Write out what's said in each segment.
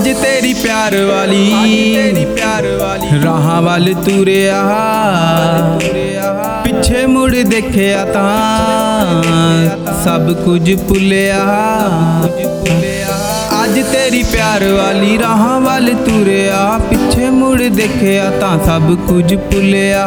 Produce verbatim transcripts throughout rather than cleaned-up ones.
ਅੱਜ ਤੇਰੀ ਪਿਆਰ ਵਾਲੀ ਤੇਰੀ ਪਿਆਰ ਵਾਲੀ ਰਾਹਾਂ ਵੱਲ ਤੁਰਿਆ ਪਿੱਛੇ ਮੁੜ ਦੇਖਿਆ ਤਾਂ ਸਭ ਕੁਝ ਭੁੱਲਿਆ। ਅੱਜ ਤੇਰੀ ਪਿਆਰ ਵਾਲੀ ਰਾਹਾਂ ਵੱਲ ਤੁਰਿਆ ਪਿੱਛੇ ਮੁੜ ਦੇਖਿਆ ਤਾਂ ਸਭ ਕੁਝ ਭੁੱਲਿਆ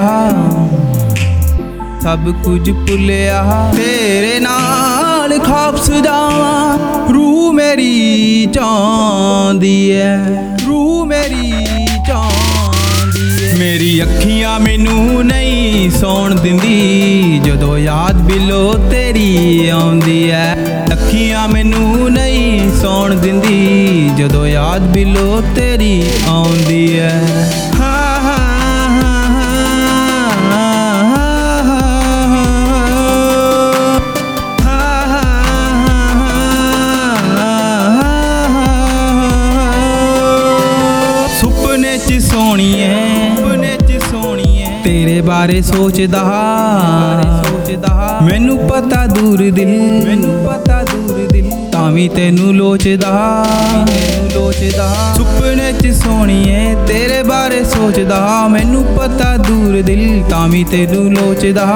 ਸਭ ਕੁਝ ਭੁੱਲਿਆ। ਤੇਰੇ ਨਾਲ ਖ਼ਾਬ ਸਜਾਵਾਂ ਰੂਹ ਮੇਰੀ ਚਾਹੁੰਦੀ ਐ ਰੂਹ ਮੇਰੀ ਚਾਹੁੰਦੀ ਐ। ਮੇਰੀ ਅੱਖੀਆਂ ਮੈਨੂੰ ਨਹੀਂ ਸੌਣ ਦਿੰਦੀ ਜਦੋਂ ਯਾਦ ਬਿਲੋ ਤੇਰੀ ਆਉਂਦੀ ਐ। ਅੱਖੀਆਂ ਮੈਨੂੰ ਨਹੀਂ ਸੌਣ ਦਿੰਦੀ ਜਦੋਂ ਯਾਦ ਬਿਲੋ ਤੇਰੀ ਆਉਂਦੀ ਐ। ਸੁਪਨੇ ਚ ਸੋਹਣੀਏ ਸੁਪਨੇ ਚ ਸੋਹਣੀਏ ਤੇਰੇ ਬਾਰੇ ਸੋਚਦਾ ਸੋਚਦਾ ਮੈਨੂੰ ਪਤਾ ਦੂਰ ਦਿਲ ਮੈਨੂੰ ਪਤਾ ਦੂਰ ਦਿਲ ਤਾਂ ਵੀ ਤੈਨੂੰ ਲੋਚਦਾ ਤੈਨੂੰ ਲੋਚਦਾ। ਸੁਪਨੇ ਚ ਸੋਹਣੀਏ ਤੇਰੇ ਬਾਰੇ ਸੋਚਦਾ ਮੈਨੂੰ ਪਤਾ ਦੂਰ ਦਿਲ ਤਾਂ ਵੀ ਤੈਨੂੰ ਲੋਚਦਾ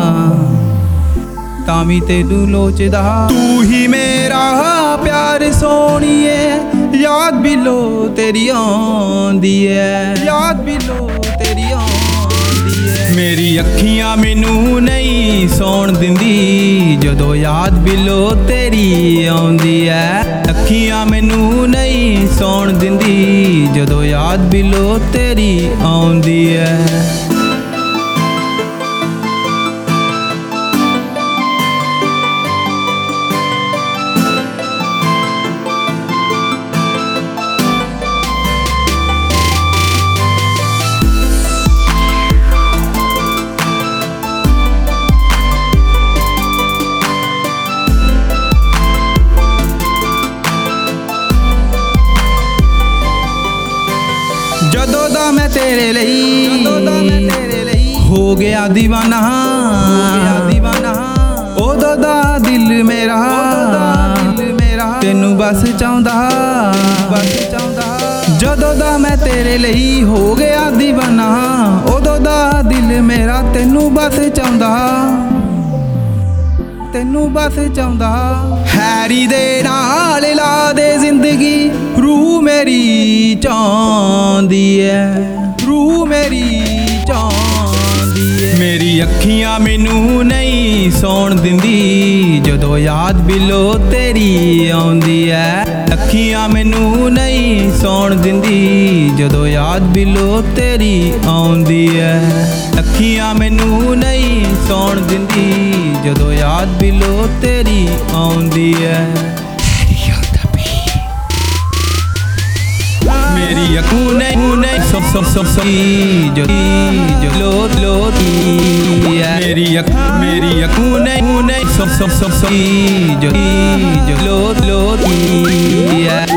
ਤਾਂ ਵੀ ਤੈਨੂੰ ਲੋਚਦਾ। ਤੂੰ ਹੀ ਮੇਰਾ ਪਿਆਰ ਸੋਹਣੀਏ ਯਾਦ ਬਿਲੋ ਤੇਰੀ ਆਉਂਦੀ ਐ ਯਾਦ ਬਿਲੋ ਤੇਰੀ ਆਉਂਦੀ ਐ। ਮੇਰੀ ਅੱਖੀਆਂ ਮੈਨੂੰ ਨਹੀਂ ਸੌਣ ਦਿੰਦੀ ਜਦੋਂ ਯਾਦ ਬਿਲੋ ਤੇਰੀ ਆਉਂਦੀ ਐ। ਅੱਖੀਆਂ ਮੈਨੂੰ ਨਹੀਂ ਸੌਣ ਦਿੰਦੀ ਜਦੋਂ ਯਾਦ ਬਿਲੋ ਤੇਰੀ ਆਉਂਦੀ ਐ। ਜਦੋਂ ਦਾ ਮੈਂ ਤੇਰੇ ਲਈ ਜਦੋਂ ਦਾ ਮੈਂ ਤੇਰੇ ਲਈ ਹੋ ਗਿਆ دیਵਾਨਾ ਹੋ ਗਿਆ دیਵਾਨਾ ਉਦੋਂ ਦਾ ਦਿਲ ਮੇਰਾ ਦਿਲ ਮੇਰਾ ਤੈਨੂੰ ਬਸ ਚਾਹੁੰਦਾ ਬਸ ਚਾਹੁੰਦਾ। ਜਦੋਂ ਦਾ ਮੈਂ ਤੇਰੇ ਲਈ ਹੋ ਗਿਆ دیਵਾਨਾ ਉਦੋਂ ਦਾ ਦਿਲ ਮੇਰਾ ਤੈਨੂੰ ਬਸ ਚਾਹੁੰਦਾ ਤੈਨੂੰ ਬਸ ਚਾਹੁੰਦਾ। ਹੈਰੀ ਦੇ ਨਾਲ ਲਾ ਦੇ ਜ਼ਿੰਦਗੀ ਰੂਹ ਮੇਰੀ ਚਾਹੁੰਦੀ ਐ ਰੂਹ ਮੇਰੀ ਚਾਹੁੰਦੀ ਐ। ਮੇਰੀ ਅੱਖੀਆਂ ਮੈਨੂੰ ਨਹੀਂ ਸੌਣ ਦਿੰਦੀ ਜਦੋਂ ਯਾਦ ਬਿਲੋ ਤੇਰੀ ਆਉਂਦੀ ਐ। ਅੱਖੀਆਂ ਮੈਨੂੰ ਨਹੀਂ ਸੌਣ ਦਿੰਦੀ ਜਦੋਂ ਯਾਦ ਬਿਲੋ ਤੇਰੀ ਆਉਂਦੀ ਐ। ਅੱਖੀਆਂ ਮੈਨੂੰ ਨਹੀਂ ਸੌਣ ਦਿੰਦੀ ਜਦੋਂ ਯਾਦ ਬਿਲੋ ਤੇਰੀ ਆਉਂਦੀ ਐ। ਮੇਰੀ ਅੱਖੋਂ ਨਹੀਂ ਨਹੀਂ ਸਭ ਸਭ ਸਭ ਸਭੀ ਜੋ ਜੋ ਲੋ ਲੋ ਮੇਰੀ ਅੱਖ ਮੇਰੀ ਅੱਖੋਂ ਨਹੀਂ ਨਹੀਂ ਸਭ ਸਭ ਸਭ ਸਭੀ ਜੋ ਜੋ ਲੋ ਲੋ